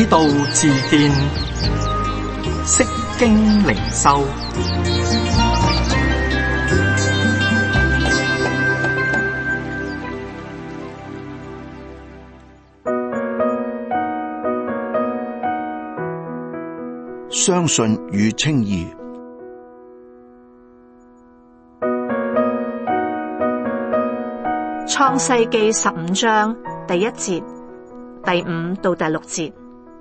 道自見，釋經靈修。 相信與稱義。 創世記15章第1節第5到第6節。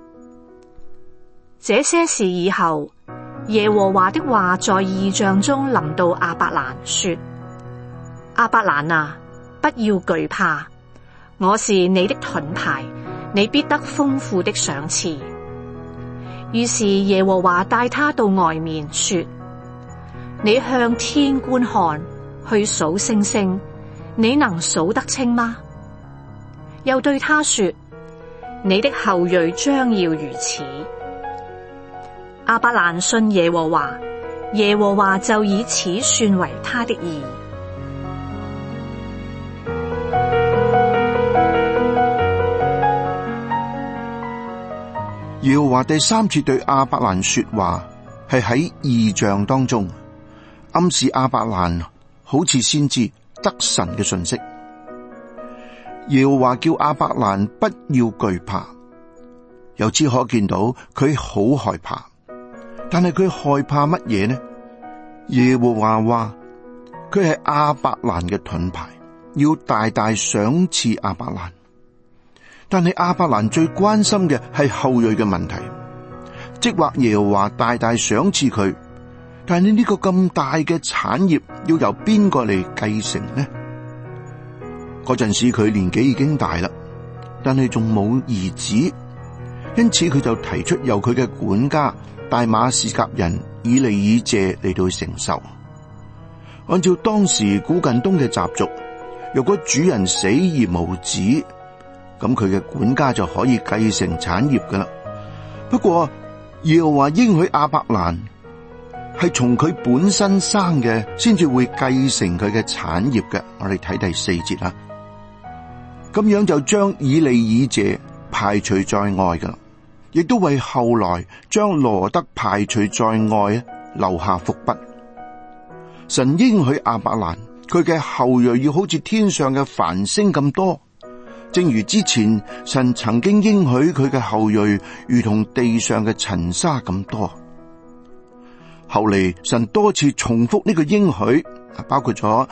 這些事以後，耶和華的話在異象中臨到亞伯蘭說：亞伯蘭啊，不要懼怕，我是你的盾牌，你必得豐富的賞賜。於是耶和華帶他到外面說：你向天觀看，去數星星，你能數得清嗎？又對他說：你的後裔將要如此。亞伯蘭信耶和華，耶和華就以此算為他的義。 耶和華第三次對亞伯蘭說話，係喺異象當中，暗示亞伯蘭好似先知得神嘅訊息。耶和華叫亞伯蘭不要懼怕，由此可見到佢好害怕。但係佢害怕乜嘢呢？耶和華話佢係亞伯蘭嘅盾牌，要大大賞賜亞伯蘭。但係亞伯蘭最關心嘅係後裔嘅問題，即或耶和華大大賞賜佢，但係呢個咁大嘅產業要由邊個嚟繼承呢？嗰陣時佢年紀已經大啦，但係仲冇兒子，因此佢就提出由佢嘅管家大馬士革人以利以謝嚟到承受。按照當時古近東嘅習俗，如果主人死而無子，咁佢嘅管家就可以繼承產業噶啦。不過耶和華應許亞伯蘭係從佢本身生嘅，先至會繼承佢嘅產業嘅。我哋睇第4節啦。咁樣就將以利以謝排除在外噶啦，亦都為後來將羅得排除在外留下伏筆。神應許亞伯蘭，佢嘅後裔要好似天上嘅繁星咁多。正如之前神曾經應許佢嘅後裔如同地上嘅塵沙咁多，後嚟神多次重複呢個應許，包括咗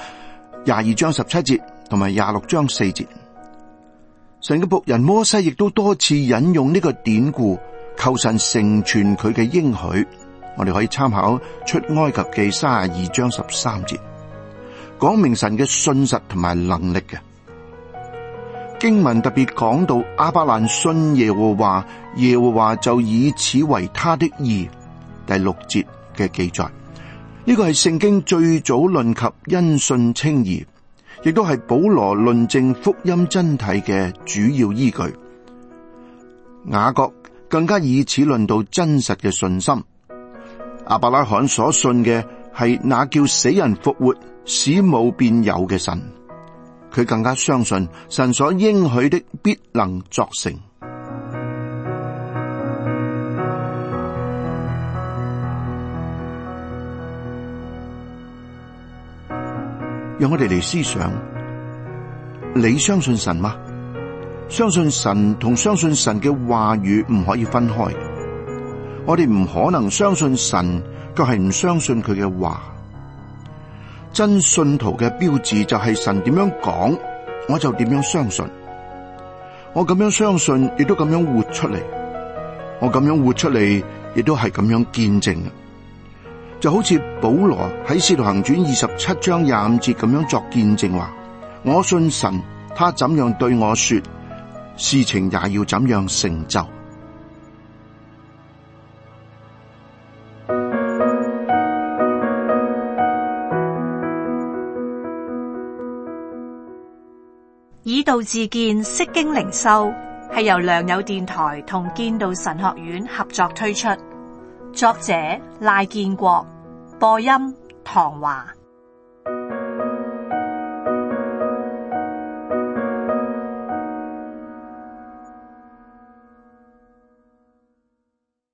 22章17節同埋26章4節。神嘅僕人摩西亦都多次引用呢個典故，求神成全佢嘅應許。我哋可以參考出埃及記32章13節，講明神嘅信實同埋能力嘅。經文特別講到亞伯蘭信耶和華，耶和華就以此為他的義。第6節嘅記載，呢個係聖經最早論及因信稱義，亦都係保羅論證福音真諦嘅主要依據。雅各更加以此論到真實嘅信心。亞伯拉罕所信嘅係那叫死人復活、使冇變有嘅神。佢更加相信神所應許的必能作成。讓我哋嚟思想，你相信神嗎？相信神同相信神嘅話語唔可以分開。我哋唔可能相信神，卻係唔相信佢嘅話。真信徒嘅標誌就係神點樣講，我就點樣相信。我咁樣相信，亦都咁樣活出嚟。我咁樣活出嚟，亦都係咁樣見證。就好似保羅喺使徒行傳27章25節咁樣作見證話：我信神，他怎樣對我說，事情也要怎樣成就。 以道自見，釋經靈修係由良友電台同建道神學院合作推出，作者賴建國，播音唐華。